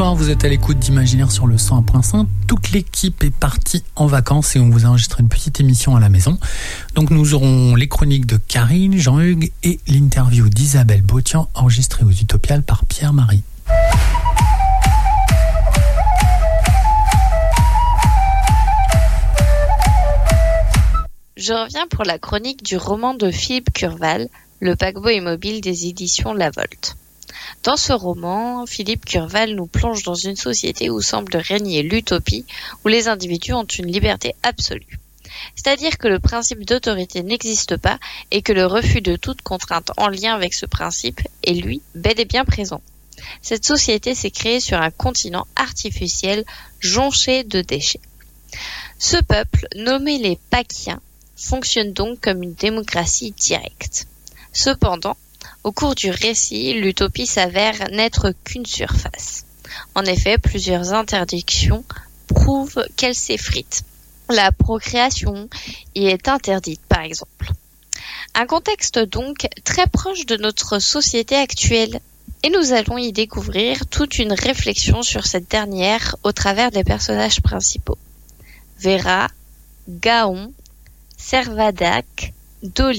soir, vous êtes à l'écoute d'Imaginaire sur le 101.5. Toute l'équipe est partie en vacances et on vous a enregistré une petite émission à la maison. Donc nous aurons les chroniques de Karine, Jean-Hugues et l'interview d'Isabelle Bautian enregistrée aux Utopiales par Pierre-Marie. Je reviens pour la chronique du roman de Philippe Curval, Le paquebot immobile des éditions La Volte. Dans ce roman, Philippe Curval nous plonge dans une société où semble régner l'utopie, où les individus ont une liberté absolue. C'est-à-dire que le principe d'autorité n'existe pas et que le refus de toute contrainte en lien avec ce principe est, lui, bel et bien présent. Cette société s'est créée sur un continent artificiel jonché de déchets. Ce peuple, nommé les Pakiens, fonctionne donc comme une démocratie directe. Cependant, au cours du récit, l'utopie s'avère n'être qu'une surface. En effet, plusieurs interdictions prouvent qu'elle s'effrite. La procréation y est interdite, par exemple. Un contexte donc très proche de notre société actuelle. Et nous allons y découvrir toute une réflexion sur cette dernière au travers des personnages principaux. Vera, Gaon, Servadac, Dolly.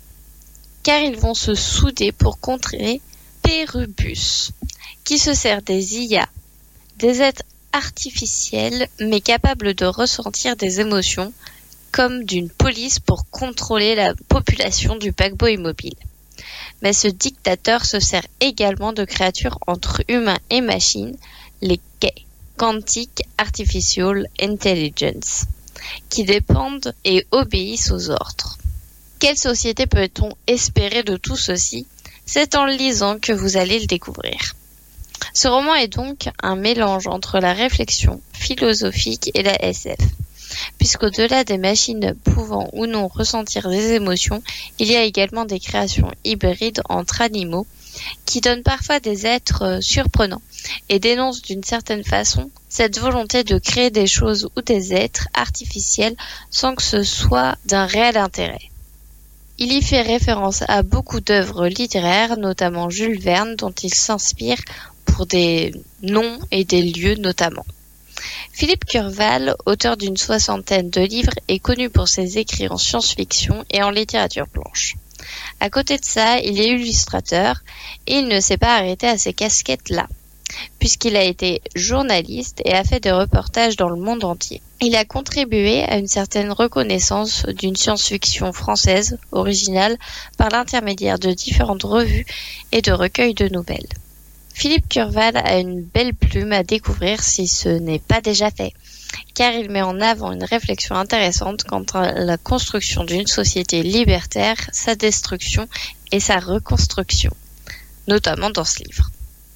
Car ils vont se souder pour contrer Pérubus, qui se sert des IA, des êtres artificiels mais capables de ressentir des émotions, comme d'une police pour contrôler la population du paquebot immobile. Mais ce dictateur se sert également de créatures entre humains et machines, les QAI, Quantic Artificial Intelligence, qui dépendent et obéissent aux ordres. Quelle société peut-on espérer de tout ceci ? C'est en le lisant que vous allez le découvrir. Ce roman est donc un mélange entre la réflexion philosophique et la SF, puisqu'au-delà des machines pouvant ou non ressentir des émotions, il y a également des créations hybrides entre animaux qui donnent parfois des êtres surprenants et dénoncent d'une certaine façon cette volonté de créer des choses ou des êtres artificiels sans que ce soit d'un réel intérêt. Il y fait référence à beaucoup d'œuvres littéraires, notamment Jules Verne, dont il s'inspire pour des noms et des lieux notamment. Philippe Curval, auteur d'une 60aine de livres, est connu pour ses écrits en science-fiction et en littérature blanche. À côté de ça, il est illustrateur et il ne s'est pas arrêté à ces casquettes-là, puisqu'il a été journaliste et a fait des reportages dans le monde entier. Il a contribué à une certaine reconnaissance d'une science-fiction française originale par l'intermédiaire de différentes revues et de recueils de nouvelles. Philippe Curval a une belle plume à découvrir si ce n'est pas déjà fait, car il met en avant une réflexion intéressante quant à la construction d'une société libertaire, sa destruction et sa reconstruction, notamment dans ce livre.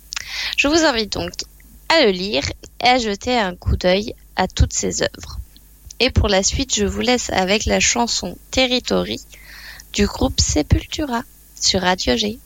Je vous invite donc à le lire et à jeter un coup d'œil à toutes ses œuvres. Et pour la suite, je vous laisse avec la chanson Territory du groupe Sepultura sur Radio G.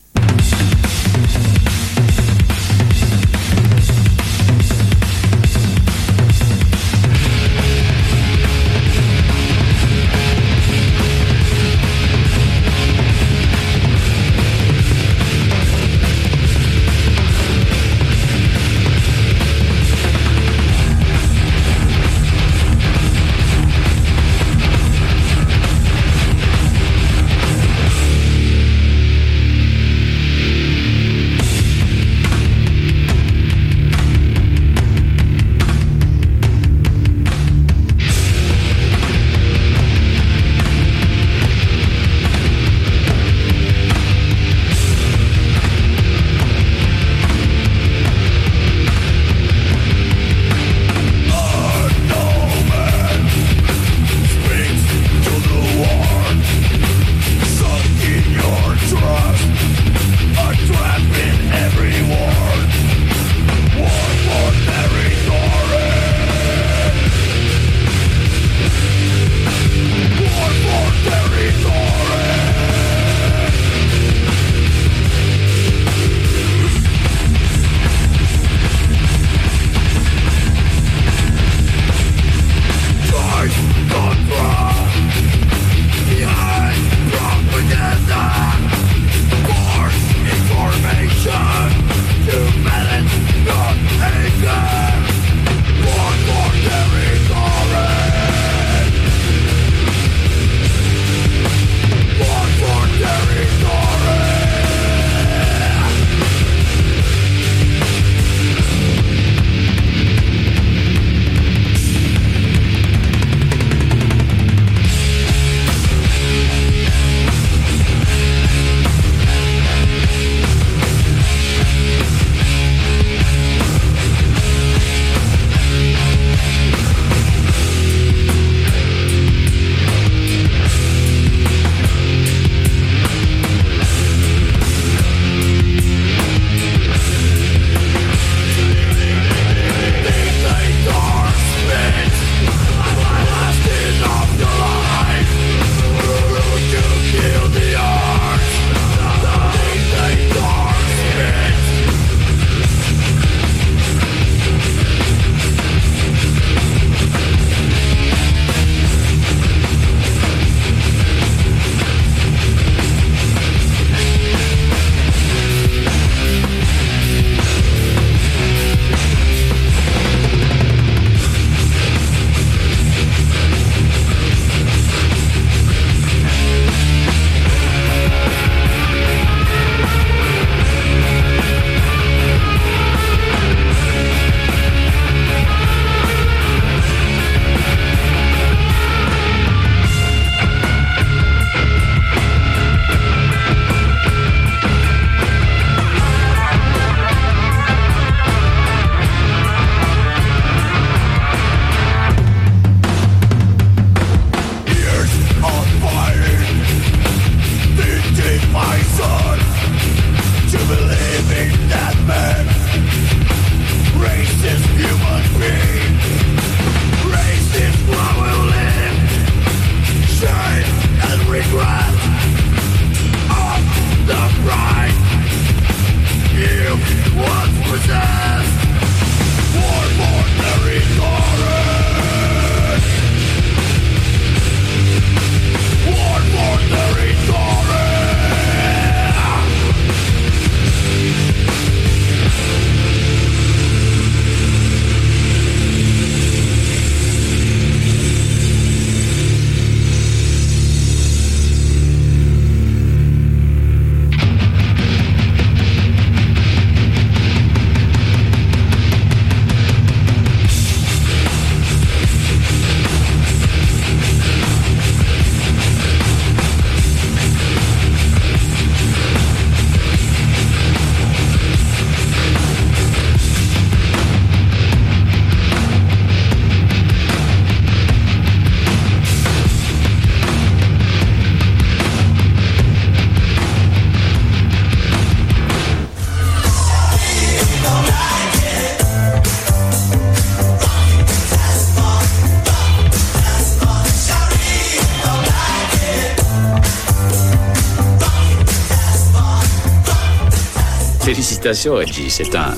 Félicitations, Reggie, c'est un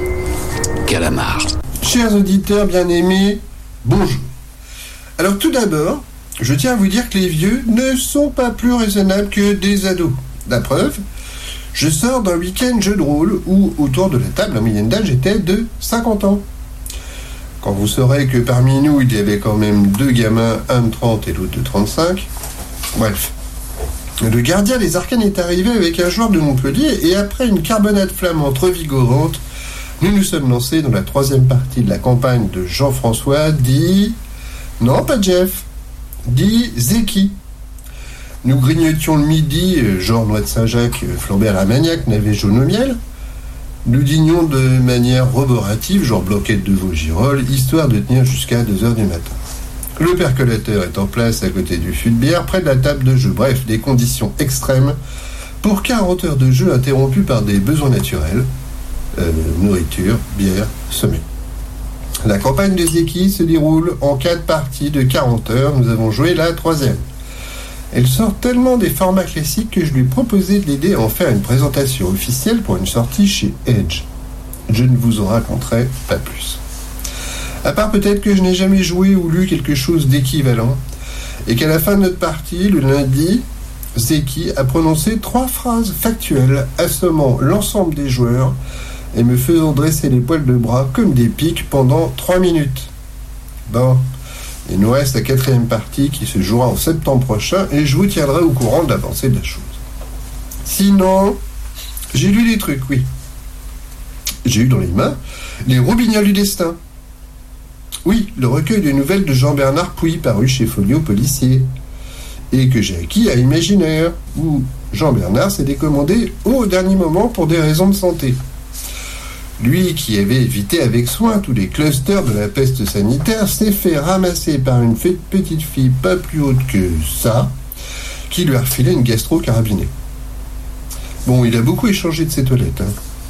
calamar. Chers auditeurs bien-aimés, bonjour. Alors tout d'abord, je tiens à vous dire que les vieux ne sont pas plus raisonnables que des ados. La preuve, je sors d'un week-end jeu de rôle où, autour de la table, la moyenne d'âge était de 50 ans. Quand vous saurez que parmi nous, il y avait quand même 2 gamins, un de 30 et l'autre de 35. Bref. Le gardien des arcanes est arrivé avec un joueur de Montpellier et après une carbonade flamande revigorante, nous nous sommes lancés dans la 3e partie de la campagne de Jean-François dit... Non, pas Jeff. Dit Zeki. Nous grignotions le midi, genre noix de Saint-Jacques, flambé à la maniaque, navet jaune au miel. Nous dînions de manière roborative, genre bloquette de veau girolles, histoire de tenir jusqu'à 2h du matin. Le percolateur est en place à côté du fût de bière, près de la table de jeu. Bref, des conditions extrêmes pour 40 heures de jeu interrompues par des besoins naturels. Nourriture, bière, sommeil. La campagne de Zeki se déroule en 4 parties de 40 heures. Nous avons joué la 3e. Elle sort tellement des formats classiques que je lui ai proposé de l'aider à en faire une présentation officielle pour une sortie chez Edge. Je ne vous en raconterai pas plus. À part peut-être que je n'ai jamais joué ou lu quelque chose d'équivalent, et qu'à la fin de notre partie, le lundi, Zeki a prononcé 3 phrases factuelles assommant l'ensemble des joueurs et me faisant dresser les poils de bras comme des pics pendant 3 minutes. Bon, il nous reste la 4e partie qui se jouera en septembre prochain et je vous tiendrai au courant de l'avancée de la chose. Sinon, j'ai lu des trucs, oui. J'ai eu dans les mains Les Robignoles du Destin. Oui, le recueil de nouvelles de Jean-Bernard Pouy paru chez Folio Policier et que j'ai acquis à Imaginaire, où Jean-Bernard s'est décommandé au dernier moment pour des raisons de santé. Lui, qui avait évité avec soin tous les clusters de la peste sanitaire, s'est fait ramasser par une petite fille pas plus haute que ça, qui lui a refilé une gastro carabinée. Bon, il a beaucoup échangé de ses toilettes.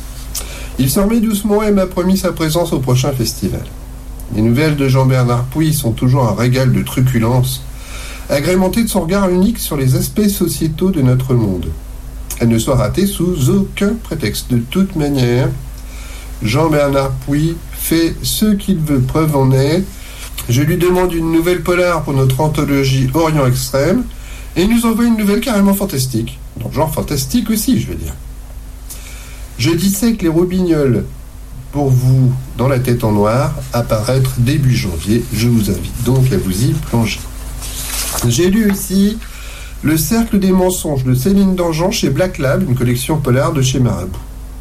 Il s'en remet doucement et m'a promis sa présence au prochain festival. Les nouvelles de Jean-Bernard Pouy sont toujours un régal de truculence, agrémentées de son regard unique sur les aspects sociétaux de notre monde. Elle ne soit ratée sous aucun prétexte. De toute manière, Jean-Bernard Pouy fait ce qu'il veut, preuve en est. Je lui demande une nouvelle polar pour notre anthologie Orient Extrême, et il nous envoie une nouvelle carrément fantastique. Donc genre fantastique aussi, je veux dire. Je dissèque Les Robignoles pour vous dans la tête en noir, apparaître début janvier. Je vous invite donc à vous y plonger. J'ai lu aussi Le Cercle des Mensonges de Céline Dangean chez Black Lab, une collection polar de chez Marabout.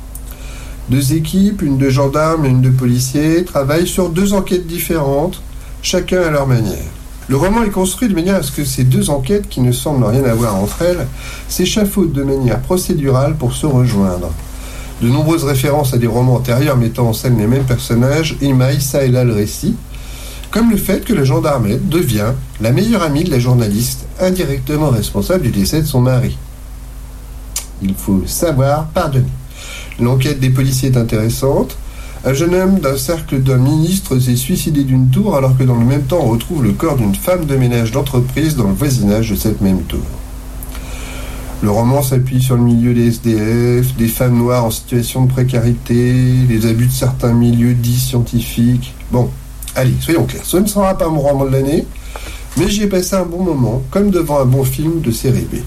2 équipes, une de gendarmes et une de policiers, travaillent sur 2 enquêtes différentes, chacun à leur manière. Le roman est construit de manière à ce que ces 2 enquêtes, qui ne semblent rien avoir entre elles, s'échafaudent de manière procédurale pour se rejoindre. De nombreuses références à des romans antérieurs mettant en scène les mêmes personnages émaillent ça et là le récit, comme le fait que la gendarmette devient la meilleure amie de la journaliste, indirectement responsable du décès de son mari. Il faut savoir pardonner. L'enquête des policiers est intéressante. Un jeune homme d'un cercle d'un ministre s'est suicidé d'une tour alors que dans le même temps on retrouve le corps d'une femme de ménage d'entreprise dans le voisinage de cette même tour. Le roman s'appuie sur le milieu des SDF, des femmes noires en situation de précarité, les abus de certains milieux dits scientifiques. Bon, allez, soyons clairs, ce ne sera pas mon roman de l'année, mais j'y ai passé un bon moment, comme devant un bon film de série B.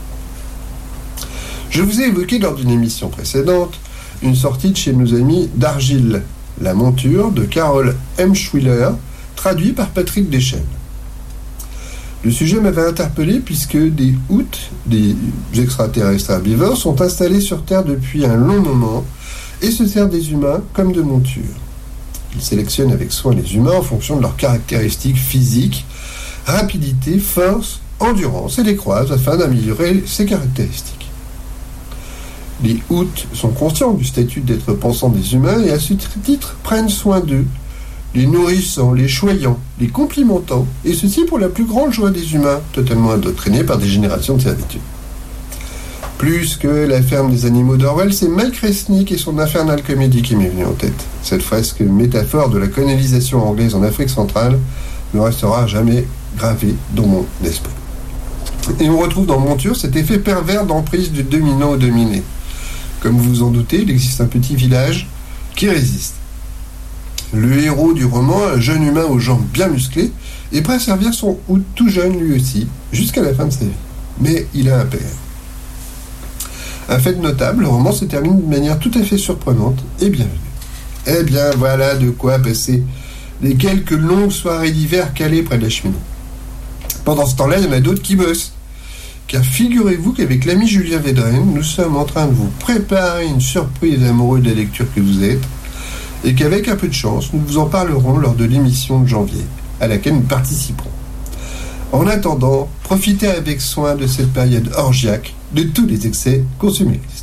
Je vous ai évoqué lors d'une émission précédente une sortie de chez nos amis d'Argile, La Monture de Carole M. Schwiller, traduit par Patrick Deschênes. Le sujet m'avait interpellé puisque des Houths, des extraterrestres herbivores, sont installés sur Terre depuis un long moment et se servent des humains comme de montures. Ils sélectionnent avec soin les humains en fonction de leurs caractéristiques physiques, rapidité, force, endurance et les croisent afin d'améliorer ces caractéristiques. Les Houths sont conscients du statut d'être pensant des humains et à ce titre prennent soin d'eux, les nourrissant, les choyant, les complimentant, et ceci pour la plus grande joie des humains, totalement indoctrinés par des générations de servitude. Plus que La ferme des animaux d'Orwell, c'est Mike Resnick et son infernale comédie qui m'est venue en tête. Cette fresque métaphore de la colonisation anglaise en Afrique centrale ne restera jamais gravée dans mon esprit. Et on retrouve dans Monture cet effet pervers d'emprise du dominant au dominé. Comme vous vous en doutez, il existe un petit village qui résiste. Le héros du roman, un jeune humain aux jambes bien musclées, est prêt à servir son houth tout jeune lui aussi, jusqu'à la fin de sa vie. Mais il a un père. Un fait notable, le roman se termine de manière tout à fait surprenante et bienvenue. Eh bien, voilà de quoi passer les quelques longues soirées d'hiver calées près de la cheminée. Pendant ce temps-là, il y en a d'autres qui bossent. Car figurez-vous qu'avec l'ami Julien Védrenne, nous sommes en train de vous préparer une surprise amoureux de la lecture que vous êtes, et qu'avec un peu de chance, nous vous en parlerons lors de l'émission de janvier, à laquelle nous participerons. En attendant, profitez avec soin de cette période orgiaque de tous les excès consuméristes.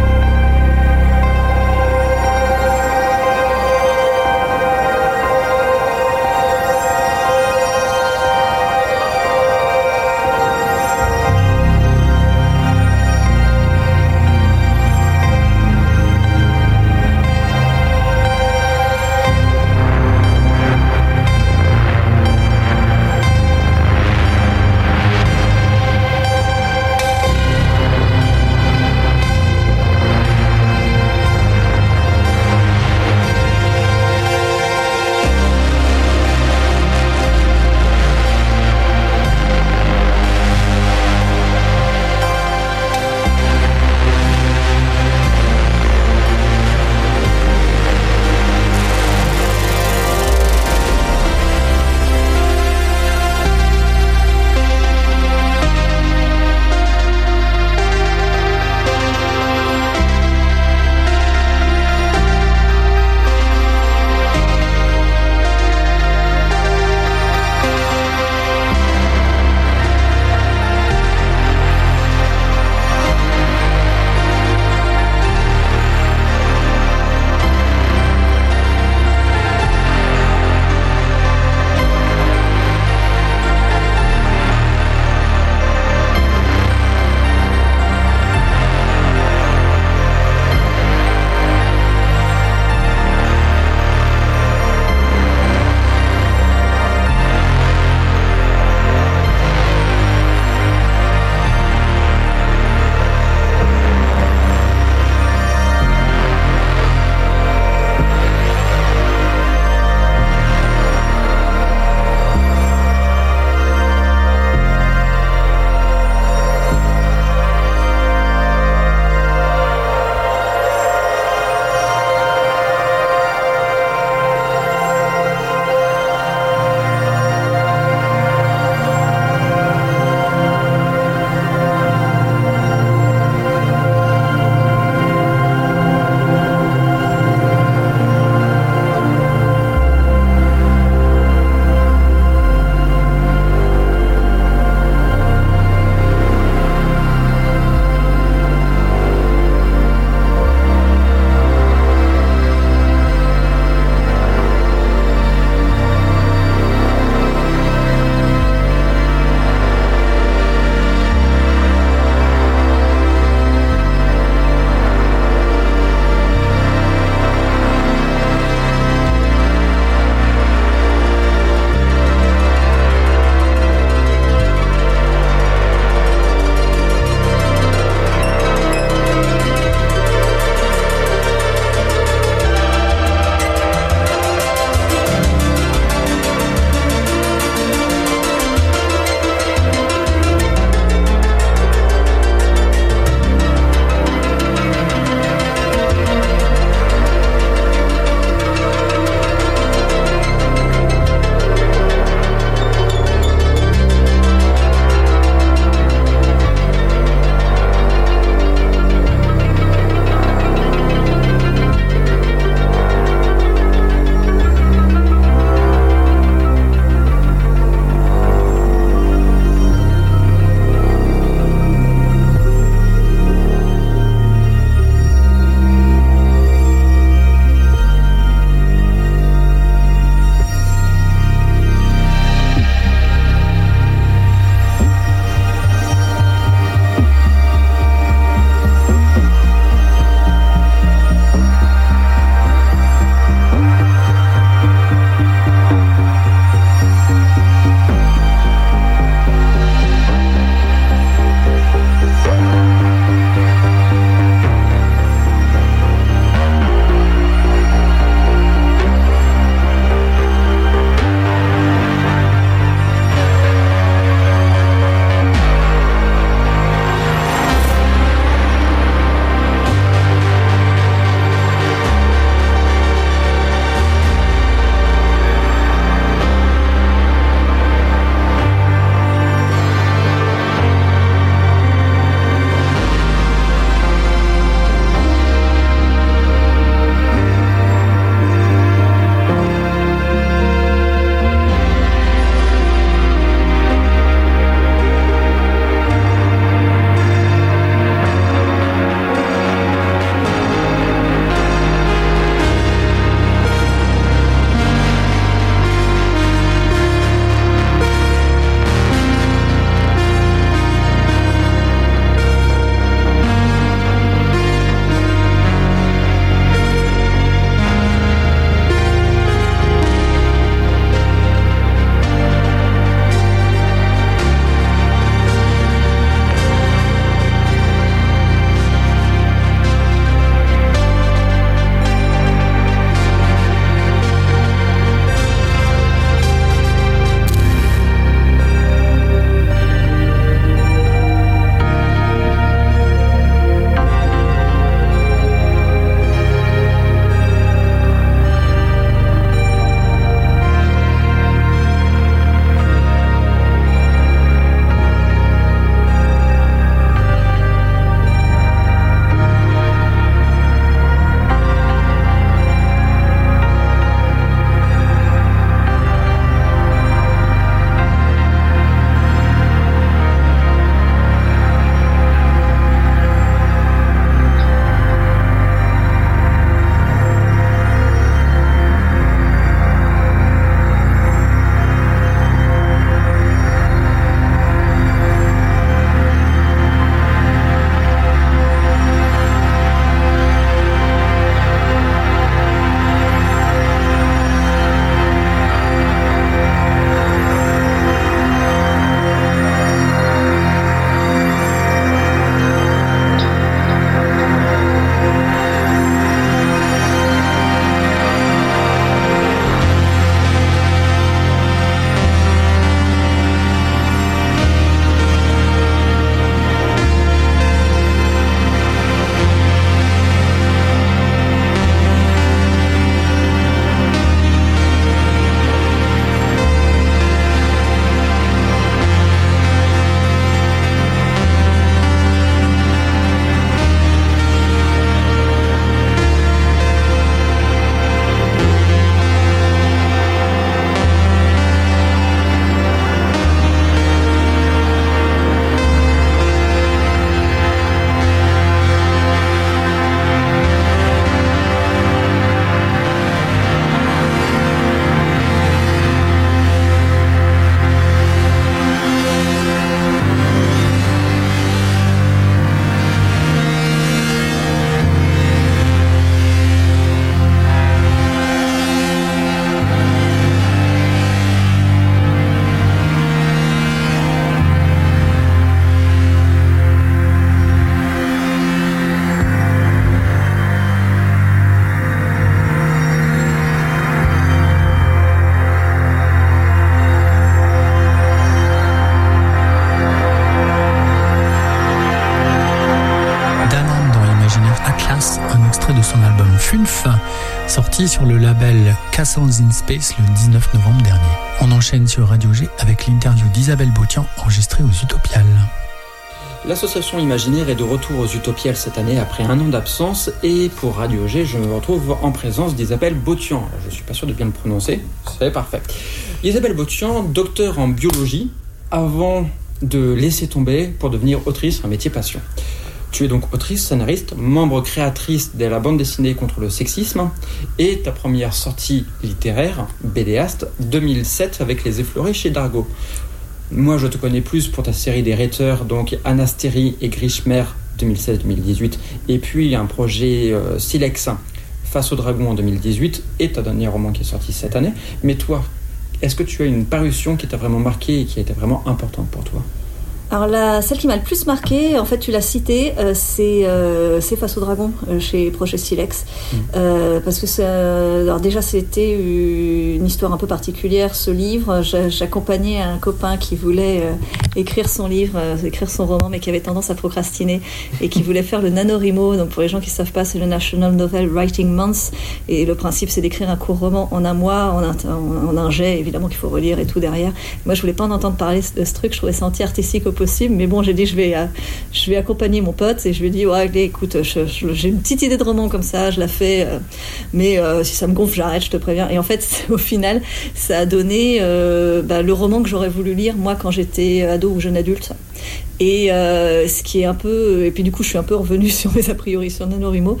Funf, sorti sur le label Castles in Space le 19 novembre dernier. On enchaîne sur Radio G avec l'interview d'Isabelle Bautian enregistrée aux Utopiales. L'association Imaginaire est de retour aux Utopiales cette année après un an d'absence et pour Radio G, je me retrouve en présence d'Isabelle Bautian. Alors, je suis pas sûr de bien le prononcer, c'est parfait. Isabelle Bautian, docteur en biologie, avant de laisser tomber pour devenir autrice, un métier passion. Tu es donc autrice, scénariste, membre créatrice de la bande dessinée contre le sexisme et ta première sortie littéraire, BDaste, 2007 avec Les Effleurés chez Dargaud. Moi, je te connais plus pour ta série des Reiters, donc Anastérie et Grishmer 2016-2018, et puis un projet Silex Face au Dragon en 2018, et ta dernier roman qui est sorti cette année. Mais toi, est-ce que tu as une parution qui t'a vraiment marqué et qui a été vraiment importante pour toi ? Alors celle qui m'a le plus marquée, en fait tu l'as citée, c'est Face au Dragon chez Projet Silex, parce que alors déjà c'était une histoire un peu particulière ce livre. J'accompagnais un copain qui voulait écrire son livre, écrire son roman, mais qui avait tendance à procrastiner et qui voulait faire le NaNoWriMo. Donc pour les gens qui ne savent pas, c'est le National Novel Writing Month, et le principe c'est d'écrire un court roman en un mois, en un jet évidemment qu'il faut relire et tout derrière. Moi je voulais pas en entendre parler de ce truc, je trouvais ça anti-artistique au possible, mais bon j'ai dit je vais accompagner mon pote et je lui ai dit ouais écoute j'ai une petite idée de roman comme ça, je la fais mais si ça me gonfle j'arrête, je te préviens. Et en fait au final ça a donné le roman que j'aurais voulu lire moi quand j'étais ado ou jeune adulte. Et ce qui est un peu, et puis du coup je suis un peu revenue sur mes a priori sur NaNoWriMo.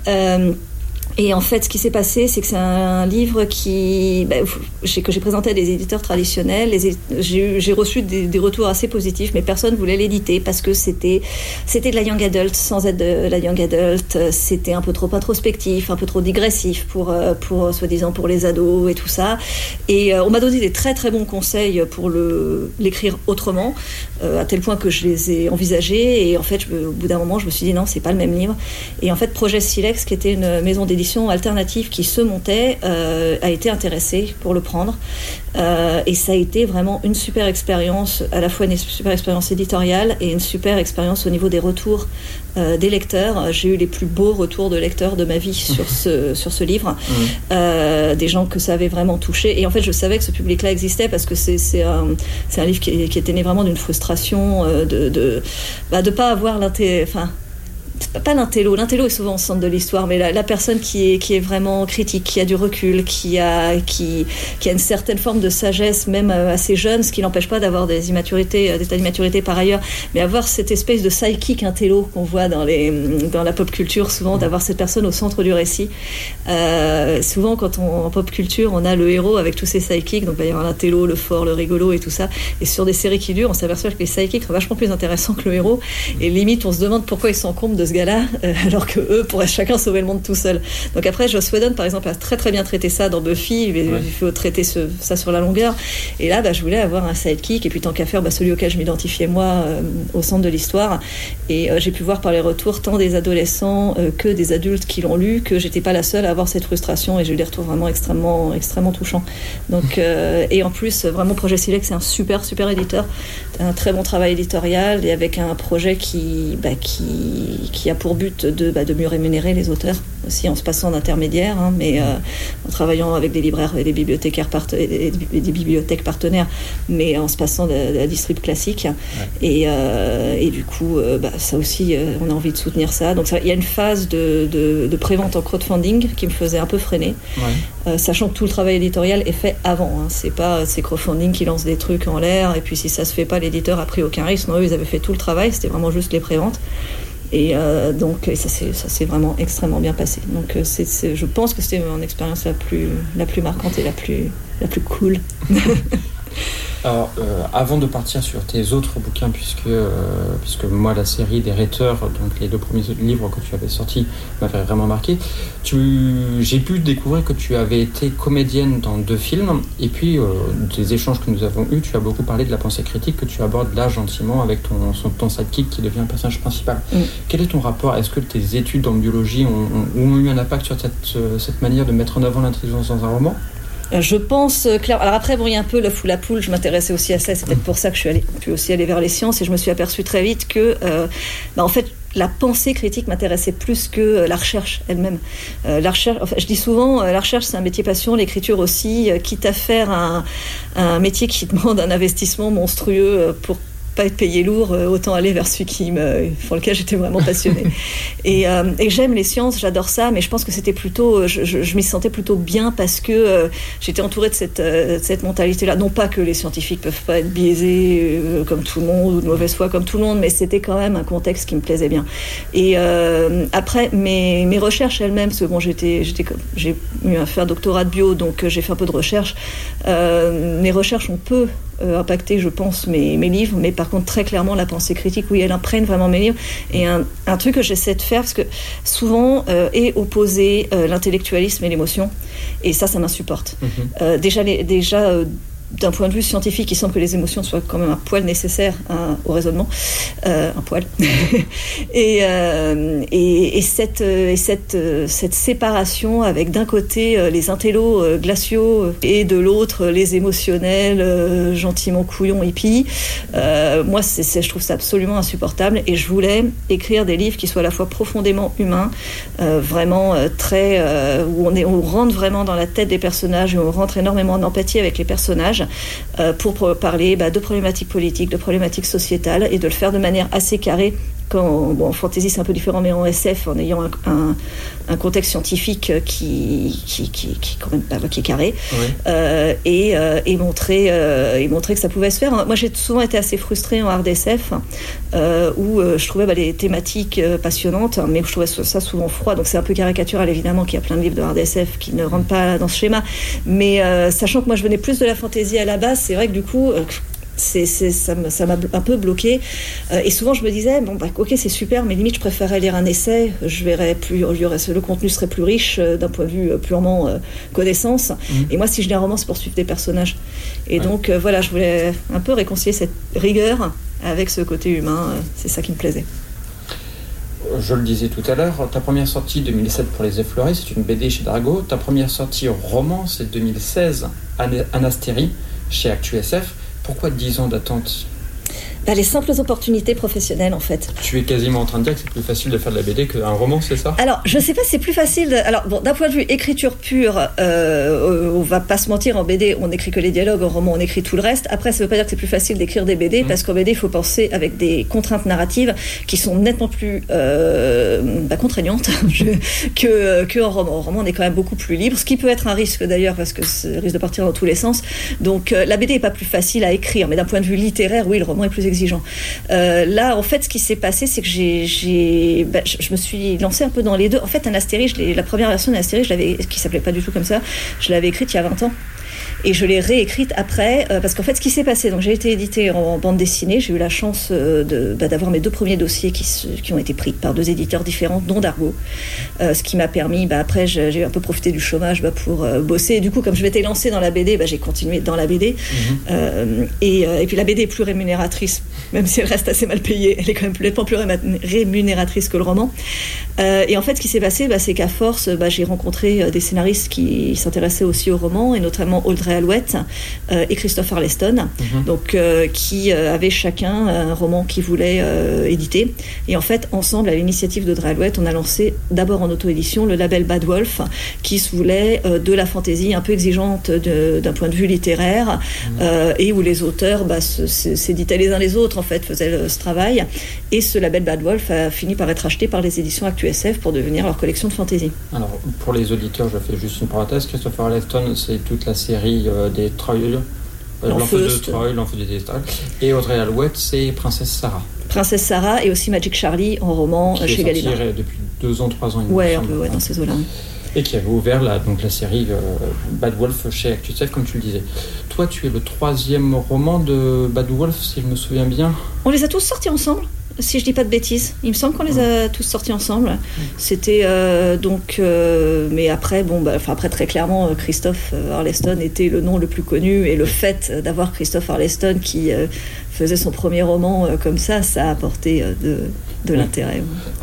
Et en fait, ce qui s'est passé, c'est que c'est un livre que j'ai présenté à des éditeurs traditionnels. J'ai reçu des retours assez positifs, mais personne voulait l'éditer parce que c'était de la young adult sans être de la young adult. C'était un peu trop introspectif, un peu trop digressif pour soi-disant pour les ados et tout ça. Et on m'a donné des très très bons conseils pour l'écrire autrement, à tel point que je les ai envisagés. Et en fait, au bout d'un moment, je me suis dit non, c'est pas le même livre. Et en fait, Projet Silex, qui était une maison d'édition alternative qui se montait, a été intéressée pour le prendre, et ça a été vraiment une super expérience, à la fois une super expérience éditoriale et une super expérience au niveau des retours des lecteurs. J'ai eu les plus beaux retours de lecteurs de ma vie sur ce livre, des gens que ça avait vraiment touché. Et en fait je savais que ce public-là existait parce que c'est un livre qui était né vraiment d'une frustration de pas avoir pas l'intello est souvent au centre de l'histoire, mais la personne qui est vraiment critique, qui a du recul, qui a une certaine forme de sagesse, même assez jeune, ce qui n'empêche pas d'avoir des états d'immaturité par ailleurs, mais avoir cette espèce de sidekick intello qu'on voit dans la pop culture, souvent d'avoir cette personne au centre du récit. Souvent quand en pop culture on a le héros avec tous ses sidekicks, donc il va y avoir l'intello, le fort, le rigolo et tout ça, et sur des séries qui durent on s'aperçoit que les sidekicks sont vachement plus intéressants que le héros, et limite on se demande pourquoi ils s'encombrent de ce gars-là, alors que eux pourraient chacun sauver le monde tout seul. Donc après Joss Whedon par exemple a très très bien traité ça dans Buffy, il faut traiter ça sur la longueur, et là je voulais avoir un sidekick, et puis tant qu'à faire celui auquel je m'identifiais moi au centre de l'histoire, et j'ai pu voir par les retours tant des adolescents que des adultes qui l'ont lu, que j'étais pas la seule à avoir cette frustration, et j'ai eu des retours vraiment extrêmement extrêmement touchants. Donc et en plus vraiment Projet Silex c'est un super éditeur, un très bon travail éditorial, et avec un projet qui a pour but de mieux rémunérer les auteurs aussi, en se passant d'intermédiaires, mais en travaillant avec des libraires et des bibliothécaires et des bibliothèques partenaires, mais en se passant de la distrib classique. Et du coup ça aussi on a envie de soutenir ça. Donc il y a une phase de prévente en crowdfunding qui me faisait un peu freiner, sachant que tout le travail éditorial est fait avant, c'est pas ces crowdfunding qui lancent des trucs en l'air et puis si ça se fait pas l'éditeur a pris aucun risque. Non, eux ils avaient fait tout le travail, c'était vraiment juste les préventes. Et donc ça s'est vraiment extrêmement bien passé. Donc je pense que c'était mon expérience la plus marquante et la plus cool. Alors, avant de partir sur tes autres bouquins, puisque moi la série des Reiters, donc les 2 premiers livres que tu avais sortis, m'avaient vraiment marqué. J'ai pu découvrir que tu avais été comédienne dans 2 films, et puis des échanges que nous avons eus, tu as beaucoup parlé de la pensée critique que tu abordes là gentiment avec ton sidekick qui devient un personnage principal. Quel est ton rapport ? Est-ce que tes études en biologie ont eu un impact sur cette manière de mettre en avant l'intelligence dans un roman ? Je pense clairement. Alors après, il y a un peu l'œuf ou la poule. Je m'intéressais aussi à ça. C'est peut-être pour ça que je suis aussi allée vers les sciences, et je me suis aperçue très vite que, en fait, la pensée critique m'intéressait plus que la recherche elle-même. La recherche, enfin, je dis souvent, la recherche c'est un métier passion, l'écriture aussi, quitte à faire un métier qui demande un investissement monstrueux pour pas être payé lourd, autant aller vers celui pour lequel j'étais vraiment passionnée. Et j'aime les sciences, j'adore ça, mais je pense que c'était plutôt, je m'y sentais plutôt bien parce que j'étais entourée de cette mentalité-là. Non pas que les scientifiques peuvent pas être biaisés comme tout le monde ou de mauvaise foi comme tout le monde, mais c'était quand même un contexte qui me plaisait bien. Et après, mes recherches elles-mêmes, parce que bon, j'ai eu à faire un doctorat de bio, donc j'ai fait un peu de recherche. Mes recherches ont peu impacté, je pense, mes livres, mais par contre, très clairement, la pensée critique, oui, elle imprègne vraiment mes livres. Et un truc que j'essaie de faire, parce que souvent est opposé l'intellectualisme et l'émotion, et ça m'insupporte. Déjà, d'un point de vue scientifique, il semble que les émotions soient quand même un poil nécessaires au raisonnement, un poil. et cette séparation avec d'un côté les intellos glaciaux et de l'autre les émotionnels gentiment couillons hippies, moi je trouve ça absolument insupportable, et je voulais écrire des livres qui soient à la fois profondément humains, vraiment très où on rentre vraiment dans la tête des personnages et on rentre énormément en empathie avec les personnages, pour parler de problématiques politiques, de problématiques sociétales, et de le faire de manière assez carrée. En fantasy c'est un peu différent, mais en SF, en ayant un contexte scientifique qui quand même qui est carré, ouais. Et montrer que ça pouvait se faire. Moi j'ai souvent été assez frustrée en hard SF, où je trouvais les thématiques passionnantes, mais je trouvais ça souvent froid, donc c'est un peu caricatural évidemment qu'il y a plein de livres de hard SF qui ne rentrent pas dans ce schéma, mais sachant que moi je venais plus de la fantasy à la base, c'est vrai que du coup ça m'a un peu bloqué, et souvent je me disais ok c'est super, mais limite je préférerais lire un essai, le contenu serait plus riche d'un point de vue purement connaissance, et moi si je lis un roman c'est pour suivre des personnages, et donc voilà, je voulais un peu réconcilier cette rigueur avec ce côté humain, c'est ça qui me plaisait. Je le disais tout à l'heure, ta première sortie 2007 pour Les Effleurés, c'est une BD chez Dargaud. Ta première sortie roman, c'est 2016, Anastérie, chez ActuSF. Pourquoi 10 ans d'attente ? Les simples opportunités professionnelles, en fait. Tu es quasiment en train de dire que c'est plus facile de faire de la BD qu'un roman, c'est ça ? Alors, je sais pas, c'est plus facile. Alors, bon, d'un point de vue écriture pure, on va pas se mentir, en BD, on n'écrit que les dialogues, en roman, on écrit tout le reste. Après, ça veut pas dire que c'est plus facile d'écrire des BD, parce qu'en BD, il faut penser avec des contraintes narratives qui sont nettement plus contraignantes que en roman. En roman, on est quand même beaucoup plus libre, ce qui peut être un risque d'ailleurs, parce que ça risque de partir dans tous les sens. Donc, la BD est pas plus facile à écrire, mais d'un point de vue littéraire, oui, le roman est plus exigeant. Là, en fait, ce qui s'est passé, c'est que je me suis lancée un peu dans les deux. En fait, Anastérie, la première version d'Anastérie, qui s'appelait pas du tout comme ça, je l'avais écrite il y a 20 ans. Et je l'ai réécrite après, parce qu'en fait, ce qui s'est passé, donc j'ai été éditée en bande dessinée, j'ai eu la chance d'avoir mes 2 premiers dossiers qui ont été pris par 2 éditeurs différents, dont Dargaud, ce qui m'a permis, après j'ai un peu profité du chômage pour bosser, et du coup, comme je m'étais lancée dans la BD, j'ai continué dans la BD, et puis la BD est plus rémunératrice, même si elle reste assez mal payée, elle est quand même nettement plus rémunératrice que le roman, et en fait, ce qui s'est passé, c'est qu'à force, j'ai rencontré des scénaristes qui s'intéressaient aussi au roman, et notamment Audrey Alouette et Christophe Arleston, donc qui avaient chacun un roman qu'ils voulaient éditer, et en fait ensemble, à l'initiative d'Audrey Alouette, on a lancé d'abord en auto-édition le label Bad Wolf, qui se voulait de la fantaisie un peu exigeante d'un point de vue littéraire, et où les auteurs s'éditaient les uns les autres, en fait, faisaient ce travail, et ce label Bad Wolf a fini par être acheté par les éditions ActuSF pour devenir leur collection de fantaisie. Alors pour les auditeurs, je fais juste une parenthèse, Christophe Arleston, c'est toute la série des Troyes, l'Enfeu de Troyes, l'Enfeu des Troyes, et Audrey Alouette, c'est Princesse Sarah. Princesse Sarah, et aussi Magic Charlie en roman chez Gallimard. Qui est sorti depuis 2 ans, 3 ans. Ouais, un peu, dans ces eaux-là. Et qui avait ouvert la série Bad Wolf chez ActuSF, comme tu le disais. Toi, tu es le 3e roman de Bad Wolf, si je me souviens bien. On les a tous sortis ensemble, si je dis pas de bêtises. Il me semble qu'on les a tous sortis ensemble. C'était mais après, après très clairement, Christophe Arleston était le nom le plus connu, et le fait d'avoir Christophe Arleston qui faisait son premier roman comme ça a apporté de l'intérêt.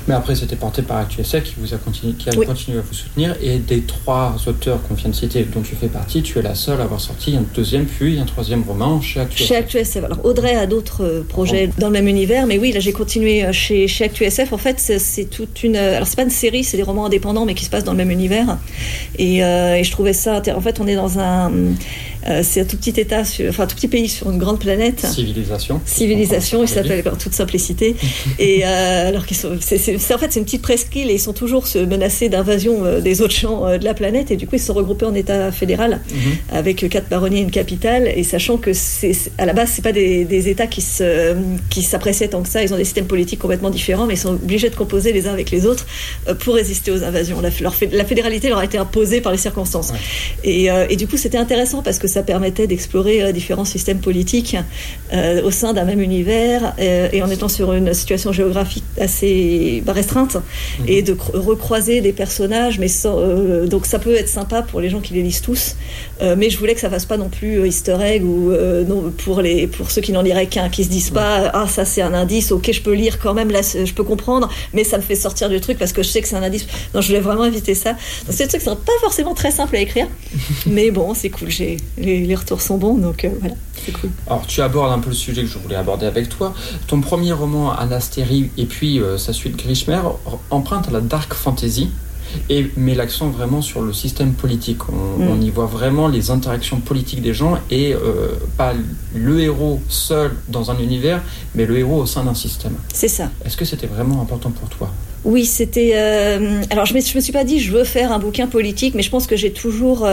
Mais après, c'était porté par ActuSF qui a continué à vous soutenir. Et des 3 auteurs qu'on vient de citer, dont tu fais partie, tu es la seule à avoir sorti un 2e puis un 3e roman chez ActuSF. Chez ActuSF. Alors Audrey a d'autres projets dans le même univers, mais oui, là j'ai continué chez ActuSF. En fait, c'est toute une. Alors c'est pas une série, c'est des romans indépendants, mais qui se passent dans le même univers. Et je trouvais ça. En fait, on est dans un. C'est un tout petit État, un tout petit pays sur une grande planète. Civilisation, il s'appelle en toute simplicité. Et alors qu'ils sont, en fait, c'est une petite presqu'île et ils sont toujours menacés d'invasion des autres champs de la planète. Et du coup, ils se sont regroupés en État fédéral avec 4 baronnies et une capitale. Et sachant que à la base, c'est pas des États qui s'appréciaient tant que ça. Ils ont des systèmes politiques complètement différents, mais ils sont obligés de composer les uns avec les autres pour résister aux invasions. La fédéralité leur a été imposée par les circonstances. Ouais. Et du coup, c'était intéressant parce que ça permettait d'explorer différents systèmes politiques au sein d'un même univers et en étant sur une situation géographique assez restreinte et de recroiser des personnages, mais donc ça peut être sympa pour les gens qui les lisent tous, mais je voulais que ça fasse pas non plus easter egg ou non, pour ceux qui n'en liraient qu'un, qui se disent pas ça c'est un indice, ok je peux lire quand même, là je peux comprendre, mais ça me fait sortir du truc parce que je sais que c'est un indice. Non, je voulais vraiment éviter ça. Donc, c'est des trucs qui sont pas forcément très simples à écrire, mais bon, c'est cool, les retours sont bons, donc voilà, c'est cool. Alors tu abordes un peu le sujet que je voulais aborder avec toi. Ton premier roman, Anastérie, et puis sa suite Grishmer, emprunte à la dark fantasy et met l'accent vraiment sur le système politique. On y voit vraiment les interactions politiques des gens et pas le héros seul dans un univers, mais le héros au sein d'un système. C'est ça. Est-ce que c'était vraiment important pour toi ? Oui, c'était... alors, je me suis pas dit, je veux faire un bouquin politique, mais je pense que j'ai toujours...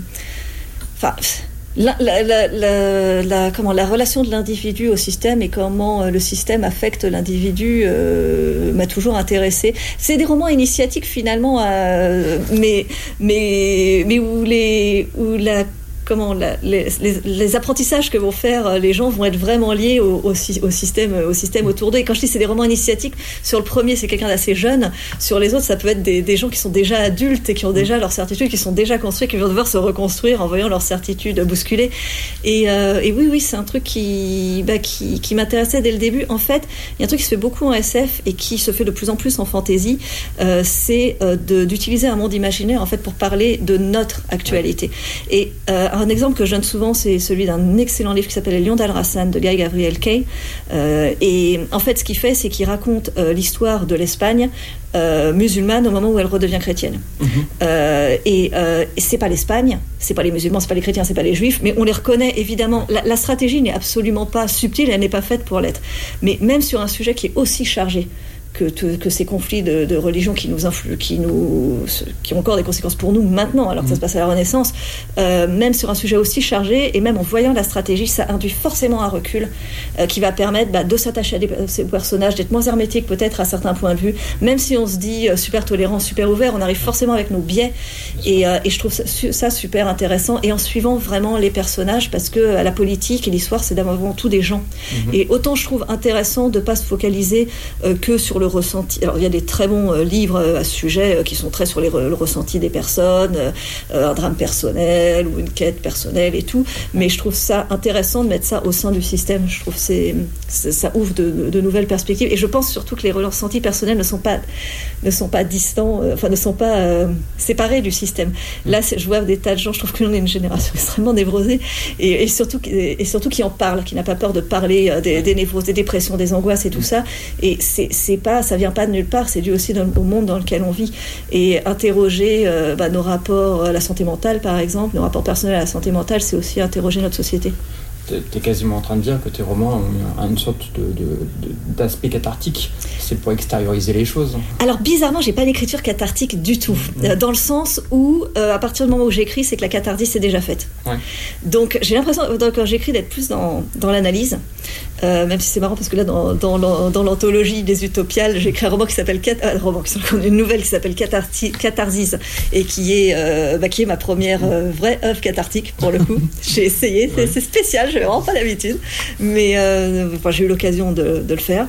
La relation de l'individu au système et comment le système affecte l'individu m'a toujours intéressée. C'est des romans initiatiques finalement, mais où les apprentissages que vont faire les gens vont être vraiment liés au système autour d'eux. Et quand je dis c'est des romans initiatiques, sur le premier c'est quelqu'un d'assez jeune, sur les autres ça peut être des gens qui sont déjà adultes et qui ont déjà leurs certitudes, qui sont déjà construits, qui vont devoir se reconstruire en voyant leurs certitudes bousculées. Et oui, c'est un truc qui m'intéressait dès le début. En fait, il y a un truc qui se fait beaucoup en SF et qui se fait de plus en plus en fantasy, c'est d'utiliser un monde imaginaire en fait pour parler de notre actualité. Et un exemple que je donne souvent, c'est celui d'un excellent livre qui s'appelle Les Lions d'Al-Rassan de Guy Gabriel Kay. Et en fait, ce qu'il fait, c'est qu'il raconte l'histoire de l'Espagne musulmane au moment où elle redevient chrétienne. Et c'est pas l'Espagne, c'est pas les musulmans, c'est pas les chrétiens, c'est pas les juifs, mais on les reconnaît évidemment. La stratégie n'est absolument pas subtile, elle n'est pas faite pour l'être. Mais même sur un sujet qui est aussi chargé que ces conflits de religion qui ont encore des conséquences pour nous maintenant, alors que ça se passe à la Renaissance, même sur un sujet aussi chargé, et même en voyant la stratégie, ça induit forcément un recul qui va permettre de s'attacher à ces personnages, d'être moins hermétique peut-être à certains points de vue, même si on se dit super tolérant, super ouvert, on arrive forcément avec nos biais, et je trouve ça super intéressant, et en suivant vraiment les personnages, parce que la politique et l'histoire, c'est avant tout des gens. Et autant je trouve intéressant de ne pas se focaliser que sur le ressenti. Alors il y a des très bons livres à ce sujet qui sont très sur le ressenti des personnes, un drame personnel ou une quête personnelle et tout, mais je trouve ça intéressant de mettre ça au sein du système. Je trouve que ça ouvre de nouvelles perspectives, et je pense surtout que les ressentis personnels ne sont pas distants, ne sont pas séparés du système. Là, je vois des tas de gens, je trouve que l'on est une génération extrêmement névrosée et surtout qui en parle, qui n'a pas peur de parler des névroses, des dépressions, des angoisses et tout ça, et ça vient pas de nulle part, c'est dû aussi au monde dans lequel on vit, et interroger nos rapports à la santé mentale par exemple, nos rapports personnels à la santé mentale, c'est aussi interroger notre société. T'es quasiment en train de dire que tes romans ont une sorte d'aspect cathartique. C'est pour extérioriser les choses. Alors bizarrement, j'ai pas d'écriture cathartique du tout, dans le sens où à partir du moment où j'écris, c'est que la catharsis est déjà faite. Ouais. Donc j'ai l'impression quand j'écris d'être plus dans l'analyse, même si c'est marrant parce que là dans l'anthologie des Utopiales, j'ai écrit un roman qui s'appelle une nouvelle qui s'appelle Catharsis, et qui est ma première vraie œuvre cathartique pour le coup. J'ai essayé, c'est spécial, j'ai vraiment pas l'habitude, mais j'ai eu l'occasion de le faire.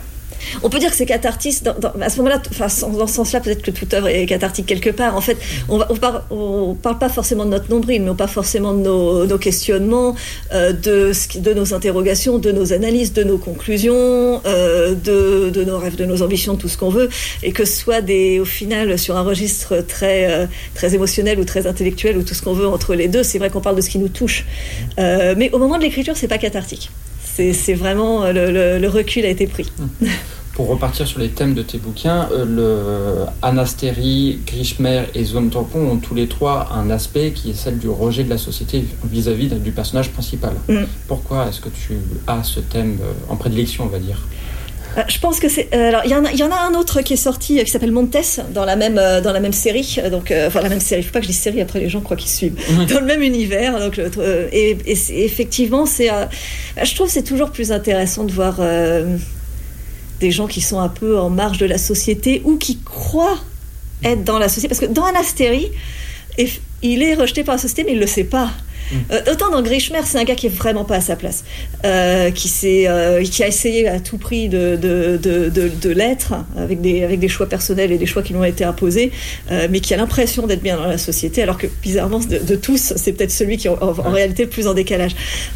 On peut dire que c'est cathartique à ce moment-là, dans ce sens-là, peut-être que toute œuvre est cathartique quelque part. En fait, on parle pas forcément de notre nombril, mais on parle forcément de nos questionnements, de nos interrogations, de nos analyses, de nos conclusions, de nos rêves, de nos ambitions, de tout ce qu'on veut, et que ce soit au final sur un registre très émotionnel ou très intellectuel ou tout ce qu'on veut entre les deux. C'est vrai qu'on parle de ce qui nous touche, mais au moment de l'écriture, c'est pas cathartique. C'est vraiment le recul a été pris. Pour repartir sur les thèmes de tes bouquins, Anastérie, Grishmer et Zone Tampon ont tous les trois un aspect qui est celle du rejet de la société vis-à-vis du personnage principal. Pourquoi est-ce que tu as ce thème en prédilection, on va dire ? Je pense que c'est. Alors, il y en a un autre qui est sorti qui s'appelle Montes dans la même série. Donc, la même série. Faut pas que je dise série. Après, les gens croient qu'ils suivent. Dans le même univers. Donc, et effectivement, je trouve que c'est toujours plus intéressant de voir des gens qui sont un peu en marge de la société ou qui croient être dans la société. Parce que dans Anastérie, il est rejeté par la société, mais il le sait pas. Autant dans Grishmer, c'est un gars qui est vraiment pas à sa place, qui a essayé à tout prix de l'être avec des choix personnels et des choix qui lui ont été imposés, mais qui a l'impression d'être bien dans la société, alors que bizarrement de tous, c'est peut-être celui qui est en réalité le plus en décalage.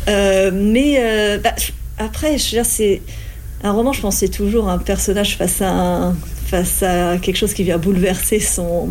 Après, je veux dire, c'est un roman. Je pense que c'est toujours un personnage face à quelque chose qui vient bouleverser son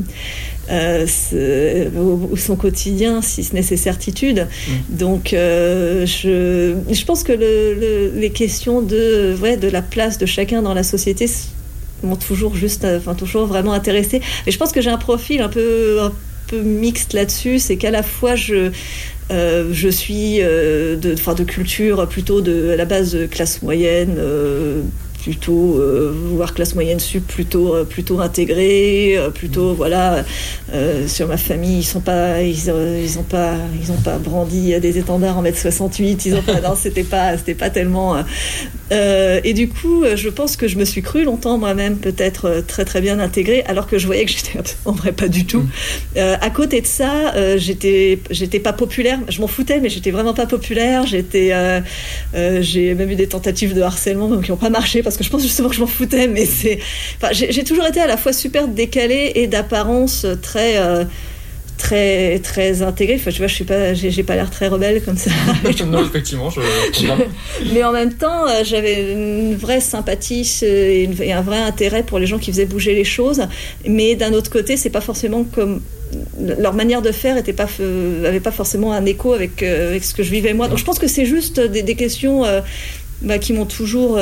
quotidien, si ce n'est ses certitudes. Donc je pense que les questions de la place de chacun dans la société m'ont toujours vraiment intéressée. Et je pense que j'ai un profil un peu mixte là-dessus. C'est qu'à la fois je suis de culture plutôt à la base de classe moyenne, plutôt voire classe moyenne sup, plutôt intégrée, plutôt sur ma famille, ils ont pas brandi des étendards en 1m68, c'était pas tellement et du coup je pense que je me suis crue longtemps moi-même peut-être très très bien intégrée, alors que je voyais que j'étais en vrai pas du tout. À côté de ça, j'étais pas populaire, je m'en foutais, mais j'étais vraiment pas populaire. J'ai même eu des tentatives de harcèlement qui n'ont pas marché, parce que je pense justement que je m'en foutais, mais j'ai toujours été à la fois super décalée et d'apparence très très intégrée. Enfin, tu vois, j'ai pas l'air très rebelle comme ça. Non, effectivement, mais en même temps, j'avais une vraie sympathie et un vrai intérêt pour les gens qui faisaient bouger les choses. Mais d'un autre côté, c'est pas forcément comme leur manière de faire avait pas forcément un écho avec ce que je vivais moi. Donc, je pense que c'est juste des questions qui m'ont toujours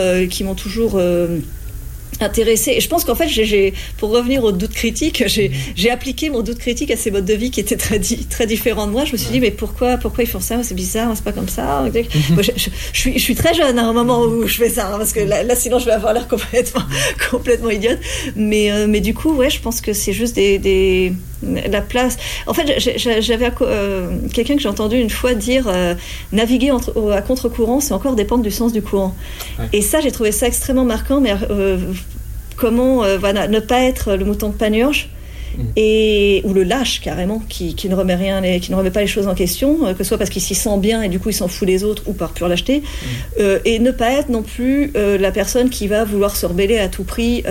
intéressée. Et je pense qu'en fait, pour revenir au doute critique, j'ai appliqué mon doute critique à ces modes de vie qui étaient très différents de moi. Je me suis dit, mais pourquoi ils font ça ? C'est bizarre, c'est pas comme ça. Moi, je suis très jeune à un moment où je fais ça, parce que là sinon je vais avoir l'air complètement idiote. Mais du coup, ouais, je pense que c'est juste la place. En fait, j'avais quelqu'un que j'ai entendu une fois dire naviguer à contre-courant, c'est encore dépendre du sens du courant. Ouais. Et ça, j'ai trouvé ça extrêmement marquant. Mais comment ne pas être le mouton de Panurge ou le lâche carrément qui ne remet rien, qui ne remet pas les choses en question, que ce soit parce qu'il s'y sent bien et du coup il s'en fout des autres, ou par pure lâcheté, et ne pas être non plus la personne qui va vouloir se rebeller à tout prix.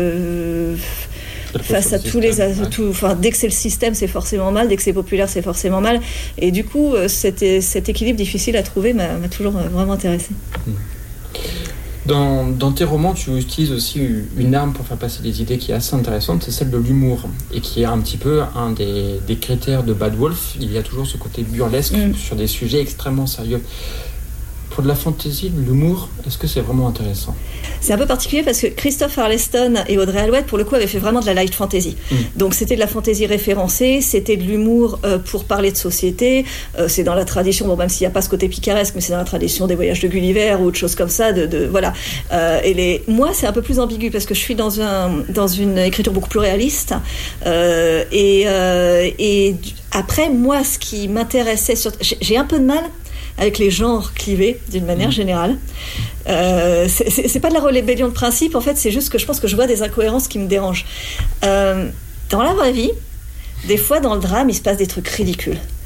Face à dès que c'est le système, c'est forcément mal, dès que c'est populaire, c'est forcément mal. Et du coup, cet équilibre difficile à trouver m'a toujours vraiment intéressée. Dans tes romans, tu utilises aussi une arme pour faire passer des idées qui est assez intéressante, c'est celle de l'humour, et qui est un petit peu un des critères de Bad Wolf. Il y a toujours ce côté burlesque sur des sujets extrêmement sérieux. Pour de la fantasy, l'humour, est-ce que c'est vraiment intéressant ? C'est un peu particulier parce que Christophe Arleston et Audrey Alouette, pour le coup, avaient fait vraiment de la light fantasy. Donc c'était de la fantasy référencée, c'était de l'humour pour parler de société. C'est dans la tradition, même s'il n'y a pas ce côté picaresque, mais c'est dans la tradition des voyages de Gulliver ou autre chose comme ça. Voilà. Moi, c'est un peu plus ambigu parce que je suis dans une écriture beaucoup plus réaliste. Et après, moi, ce qui m'intéressait, j'ai un peu de mal avec les genres clivés d'une manière générale. C'est pas de la rébellion de principe, en fait, c'est juste que je pense que je vois des incohérences qui me dérangent. Dans la vraie vie, des fois dans le drame, il se passe des trucs ridicules.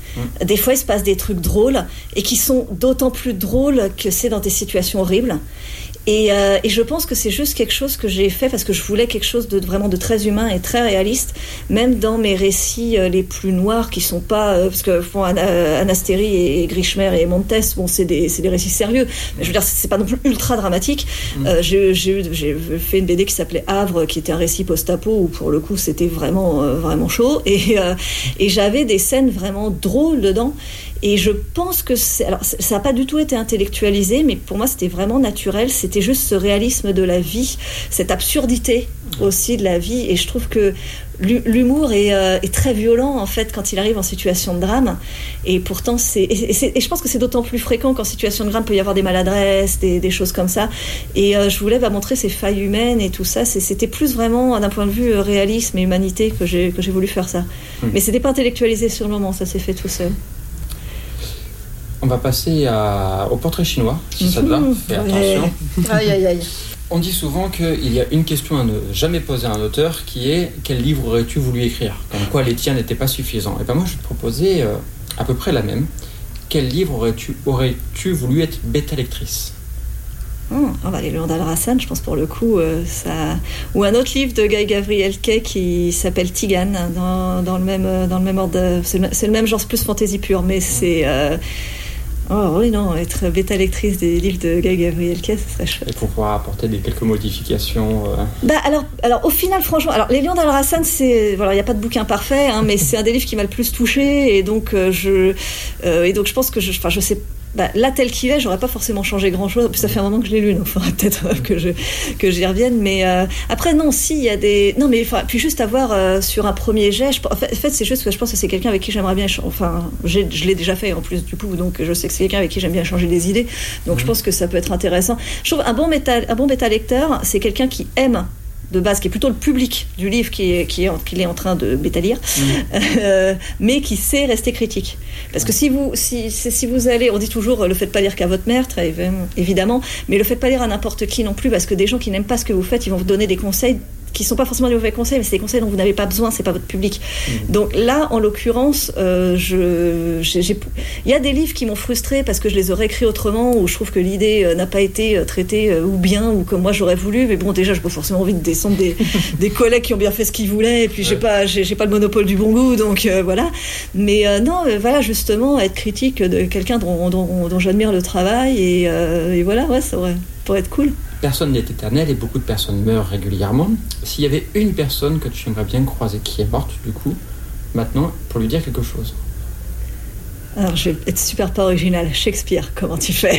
Des fois, il se passe des trucs drôles et qui sont d'autant plus drôles que c'est dans des situations horribles. Et je pense que c'est juste quelque chose que j'ai fait parce que je voulais quelque chose de vraiment de très humain et très réaliste, même dans mes récits les plus noirs qui sont pas parce que bon, Anasteri et Grishmer et Montes, bon c'est des récits sérieux, mais je veux dire c'est pas non plus ultra dramatique. J'ai fait une BD qui s'appelait Havre, qui était un récit post-apo où pour le coup c'était vraiment chaud et j'avais des scènes vraiment drôles dedans. Et je pense que alors ça n'a pas du tout été intellectualisé, mais pour moi c'était vraiment naturel. C'était juste ce réalisme de la vie, cette absurdité aussi de la vie. Et je trouve que l'humour est très violent en fait quand il arrive en situation de drame. Et pourtant et je pense que c'est d'autant plus fréquent qu'en situation de drame peut y avoir des maladresses, des choses comme ça. Et je voulais montrer ces failles humaines et tout ça. C'était plus vraiment d'un point de vue réalisme et humanité que j'ai voulu faire ça. Mais c'était pas intellectualisé sur le moment, ça s'est fait tout seul. On va passer au portrait chinois, si ça te va. Fais attention. Aïe. On dit souvent qu'il y a une question à ne jamais poser à un auteur qui est « Quel livre aurais-tu voulu écrire ?» Comme quoi les tiens n'étaient pas suffisants. Et bien moi je vais te proposer à peu près la même. Quel livre aurais-tu voulu être bêta-lectrice ? Les Léon d'Al-Rassan, je pense pour le coup, ça... Ou un autre livre de Guy Gabriel Kay qui s'appelle Tigane, dans le même ordre. C'est le même genre, c'est plus fantasy pure, mais c'est... être bêta-lectrice des livres de Guy Gabriel Kay, ce serait chouette. Et pour pouvoir apporter quelques modifications. Alors, au final, franchement, les Lions d'Al-Rassan, il n'y a pas de bouquin parfait, hein, mais c'est un des livres qui m'a le plus touchée, et donc je pense que je sais. Là, tel qu'il est, j'aurais pas forcément changé grand-chose. Puis ça fait un moment que je l'ai lu, donc il faudrait peut-être que j'y revienne. Mais après, non, il y a des... Non, mais puis juste avoir sur un premier jet... En fait, c'est juste que je pense que c'est quelqu'un avec qui j'aimerais bien... je l'ai déjà fait en plus du coup, donc je sais que c'est quelqu'un avec qui j'aime bien changer des idées. Donc je pense que ça peut être intéressant. Je trouve un bon bêta-lecteur, c'est quelqu'un qui aime de base, qui est plutôt le public du livre qu'il est en train de bêta-lire, mais qui sait rester critique. Parce que si vous allez, on dit toujours le faites pas lire qu'à votre mère, très évidemment, mais le faites pas lire à n'importe qui non plus, parce que des gens qui n'aiment pas ce que vous faites, ils vont vous donner des conseils qui sont pas forcément des mauvais conseils, mais c'est des conseils dont vous n'avez pas besoin, c'est pas votre public. Donc là, en l'occurrence, il y a des livres qui m'ont frustrée parce que je les aurais écrits autrement, ou je trouve que l'idée n'a pas été traitée ou bien, ou comme moi j'aurais voulu, mais bon, déjà, j'ai pas forcément envie de descendre des collègues qui ont bien fait ce qu'ils voulaient, et puis j'ai pas le monopole du bon goût, donc voilà. Mais voilà, justement, être critique de quelqu'un dont j'admire le travail, et voilà, ouais, ça pourrait être cool. Personne n'est éternel et beaucoup de personnes meurent régulièrement. S'il y avait une personne que tu aimerais bien croiser qui est morte, du coup, maintenant, pour lui dire quelque chose. Alors, je vais être super pas originale. Shakespeare, comment tu fais?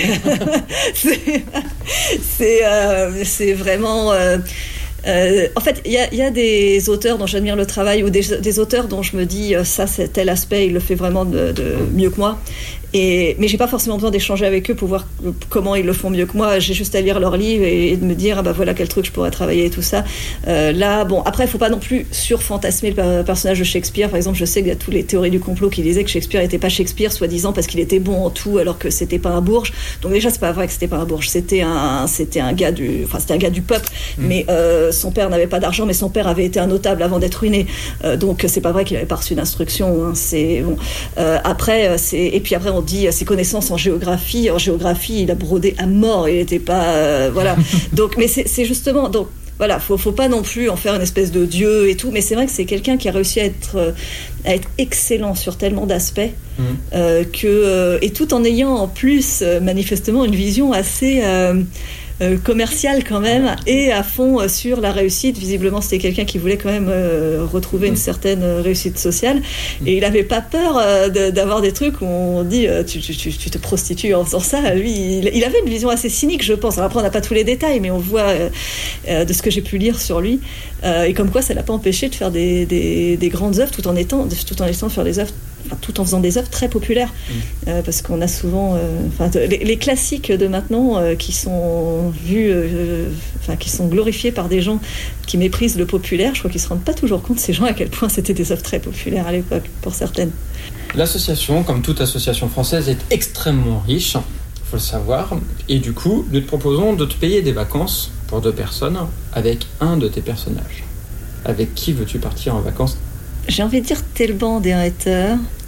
C'est vraiment... en fait, il y a des auteurs dont j'admire le travail, ou des auteurs dont je me dis ça, c'est tel aspect, il le fait vraiment de mieux que moi. Mais j'ai pas forcément besoin d'échanger avec eux pour voir comment ils le font mieux que moi. J'ai juste à lire leurs livres et de me dire voilà quel truc je pourrais travailler et tout ça. Là, bon, après, il faut pas non plus surfantasmer le personnage de Shakespeare. Par exemple, je sais qu'il y a toutes les théories du complot qui disaient que Shakespeare n'était pas Shakespeare, soi-disant parce qu'il était bon en tout, alors que c'était pas un bourge. Donc déjà, c'est pas vrai que c'était pas un bourge. C'était un gars du peuple. Mais son père n'avait pas d'argent, mais son père avait été un notable avant d'être ruiné. Donc c'est pas vrai qu'il avait pas reçu d'instruction. Hein. C'est bon. Et puis après on dit ses connaissances en géographie, il a brodé à mort, il n'était pas voilà. Donc mais c'est justement donc voilà, faut pas non plus en faire une espèce de dieu et tout, mais c'est vrai que c'est quelqu'un qui a réussi à être excellent sur tellement d'aspects et tout en ayant en plus manifestement une vision assez commercial quand même, et à fond sur la réussite. Visiblement c'était quelqu'un qui voulait quand même retrouver une certaine réussite sociale, et il avait pas peur d'avoir des trucs où on dit tu te prostitues en faisant ça. Lui il avait une vision assez cynique, je pense. Alors après on n'a pas tous les détails, mais on voit de ce que j'ai pu lire sur lui, et comme quoi ça l'a pas empêché de faire des grandes œuvres tout en essayant de faire des œuvres, tout en faisant des œuvres très populaires, parce qu'on a souvent les classiques de maintenant qui sont vus, qui sont glorifiés par des gens qui méprisent le populaire. Je crois qu'ils se rendent pas toujours compte, ces gens, à quel point c'était des œuvres très populaires à l'époque, pour certaines. L'association, comme toute association française, est extrêmement riche, faut le savoir, et du coup nous te proposons de te payer des vacances pour 2 personnes avec un de tes personnages. Avec qui veux-tu partir en vacances? J'ai envie de dire Telban des Reiter,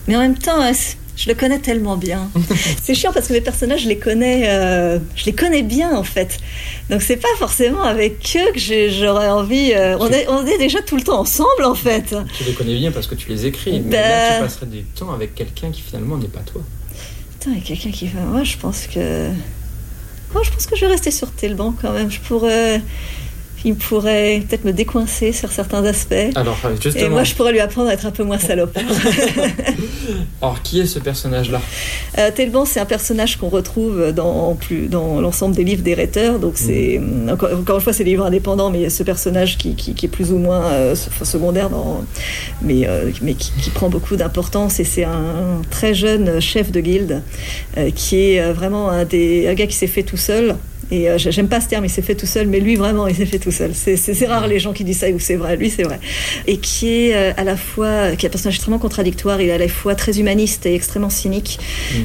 Mais en même temps, je le connais tellement bien. C'est chiant parce que mes personnages, je les connais bien en fait. Donc c'est pas forcément avec eux que j'aurais envie. On est déjà tout le temps ensemble en fait. Tu les connais bien parce que tu les écris. Mais là, tu passerais du temps avec quelqu'un qui finalement n'est pas toi. Putain, avec quelqu'un qui fait. Moi, je pense que je vais rester sur Telban quand même. Il pourrait peut-être me décoincer sur certains aspects. Alors, justement... Et moi, je pourrais lui apprendre à être un peu moins salopard. Alors, qui est ce personnage-là ? Telban, c'est un personnage qu'on retrouve dans l'ensemble des livres des Reiter. Donc, c'est, encore une fois, c'est des livres indépendants, mais il y a ce personnage qui est plus ou moins secondaire, mais qui prend beaucoup d'importance. Et c'est un très jeune chef de guilde qui est vraiment un gars qui s'est fait tout seul. Et j'aime pas ce terme, il s'est fait tout seul, mais lui vraiment il s'est fait tout seul. C'est rare les gens qui disent ça ou c'est vrai, lui c'est vrai. Et qui est à la fois, qui est un personnage extrêmement contradictoire, il est à la fois très humaniste et extrêmement cynique.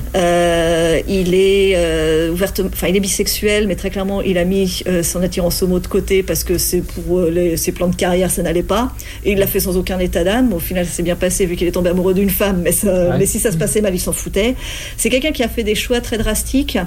Il est il est bisexuel, mais très clairement il a mis son attirance homo de côté parce que c'est pour ses plans de carrière ça n'allait pas. Et il l'a fait sans aucun état d'âme. Au final ça s'est bien passé vu qu'il est tombé amoureux d'une femme, mais si ça se passait mal il s'en foutait. C'est quelqu'un qui a fait des choix très drastiques.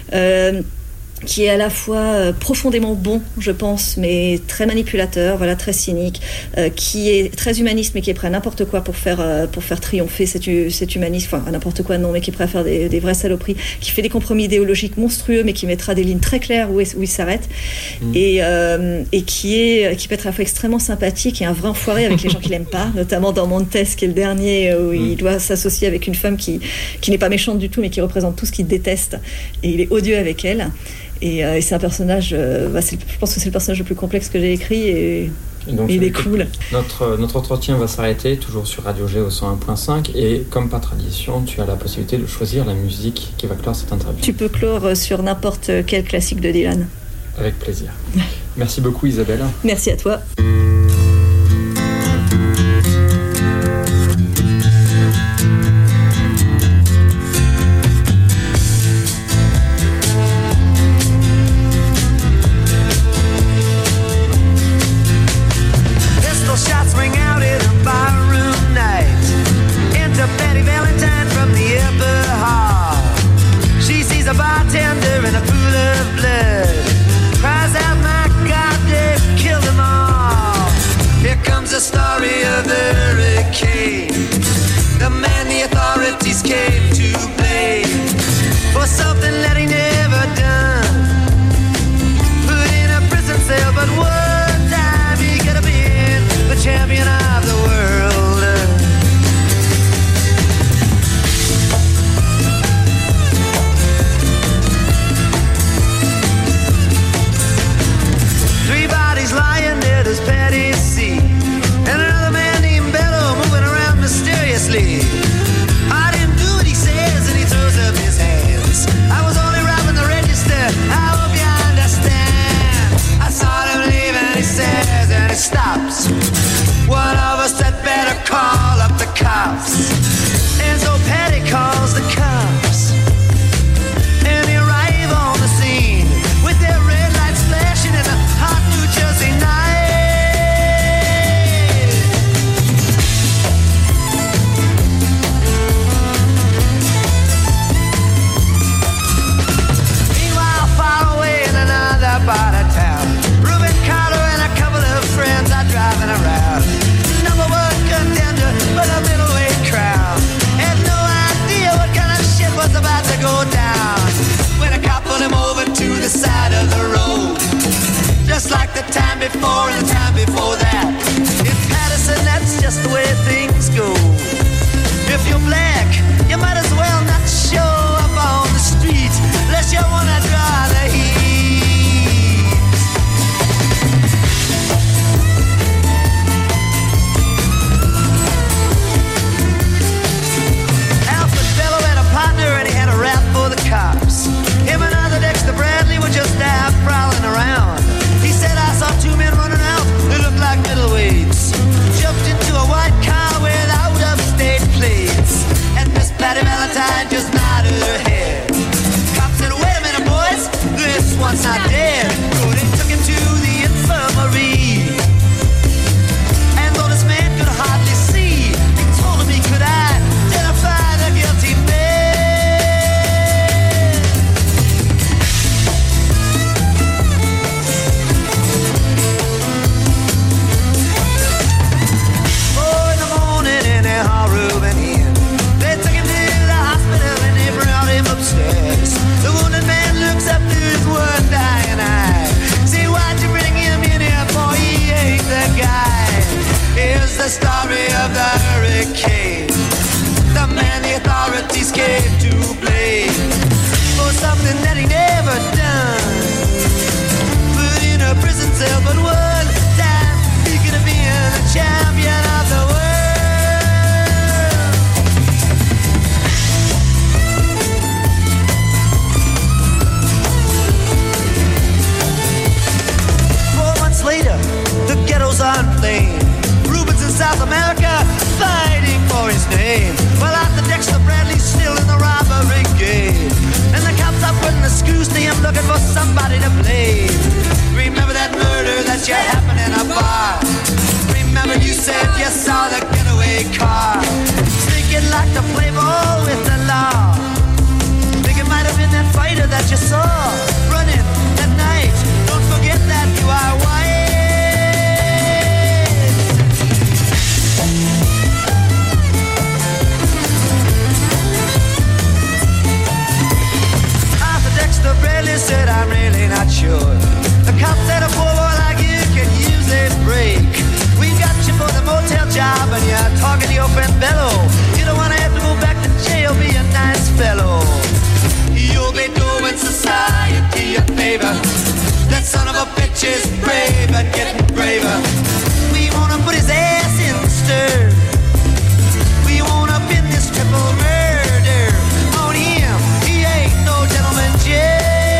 Qui est à la fois profondément bon, je pense, mais très manipulateur, voilà, très cynique, qui est très humaniste, mais qui est prêt à n'importe quoi pour faire triompher cet humanisme, enfin à n'importe quoi non, mais qui est prêt à faire des vraies saloperies, qui fait des compromis idéologiques monstrueux, mais qui mettra des lignes très claires où il s'arrête, et qui peut être à la fois extrêmement sympathique et un vrai enfoiré avec les gens qu'il n'aime pas, notamment dans Montes, qui est le dernier, où il doit s'associer avec une femme qui n'est pas méchante du tout, mais qui représente tout ce qu'il déteste, et il est odieux avec elle. Et c'est un personnage, je pense que c'est le personnage le plus complexe que j'ai écrit et donc, il est cool. Notre entretien va s'arrêter toujours sur Radio G au 101.5 et comme par tradition, tu as la possibilité de choisir la musique qui va clore cette interview. Tu peux clore sur n'importe quel classique de Dylan. Avec plaisir. Merci beaucoup Isabelle. Merci à toi. Identify somebody to blame. Remember that murder that you happened in a bar. Remember you said you saw the getaway car. Thinking like to play ball with the law. Think it might have been that fighter that you saw running at night. Don't forget that you are white. Arthur Dexter Bradley said I'm really not sure. The cop said a poor boy like you can use a break. We got you for the motel job and you're talking to your friend Bello. You don't wanna have to go back to jail, be a nice fellow. You'll be doing society a favor. That son of a bitch is brave and getting braver. We wanna put his ass in the stir. We wanna pin this triple murder on him. He ain't no gentleman jail.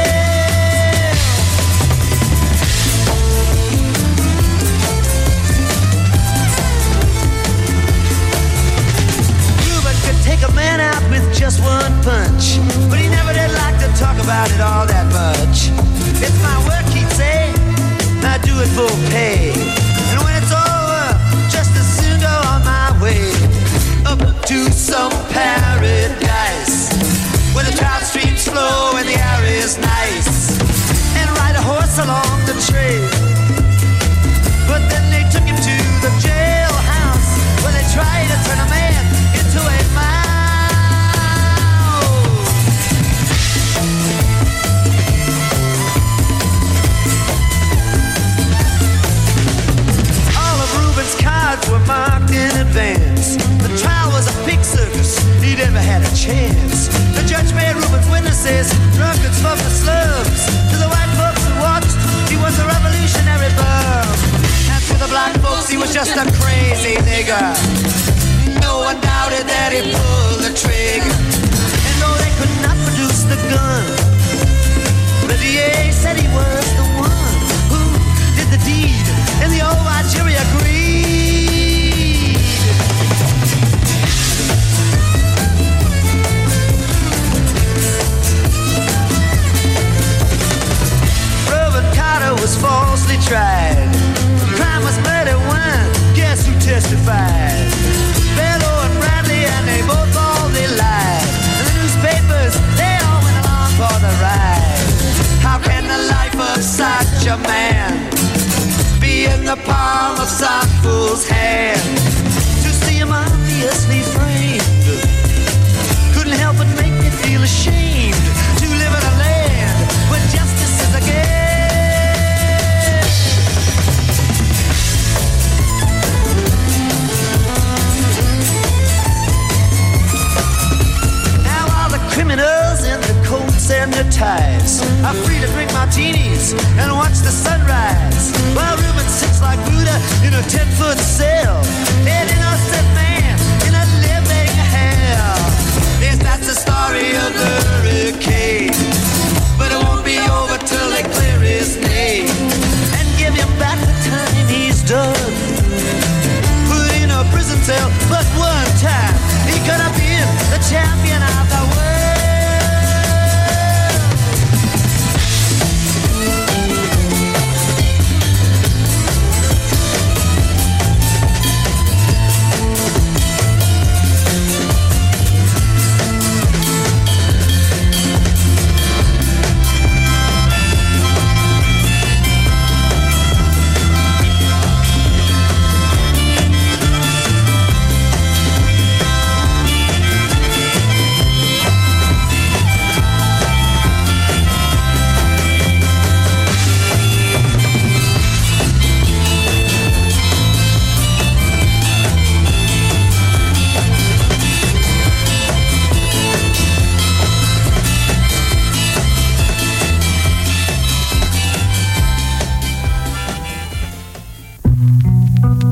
Take a man out with just one punch, but he never did like to talk about it all that much. It's my work, he'd say, I do it for pay. And when it's over, just as soon go on my way up to some paradise where the trout streams flow and the air is nice, and ride a horse along the trail. But then they took him to the jailhouse where they tried to turn a man into a mouse. All of Reuben's cards were marked in advance. The trial was a pig circus, he never had a chance. The judge made Reuben's witnesses drunkards from the slums. To the white folks who watched, he was a revolutionary bum. And to the black folks, he was just a crazy nigger. No one doubted that he pulled the trigger. And though they could not produce the gun, the DA said he was the one who did the deed, and the old white jury agreed. Reuben Carter was falsely tried. The crime was murder one. Guess who testified? Bello and Bradley, and they both all they lied. And the newspapers, they all went along for the ride. How can the life of such a man be in the palm of some fool's hand? To see him obviously framed couldn't help but make me feel ashamed to live in a land where justice is a game. Criminals in the coats and the ties are free to drink martinis and watch the sunrise, while Reuben sits like Buddha in a 10-foot cell. And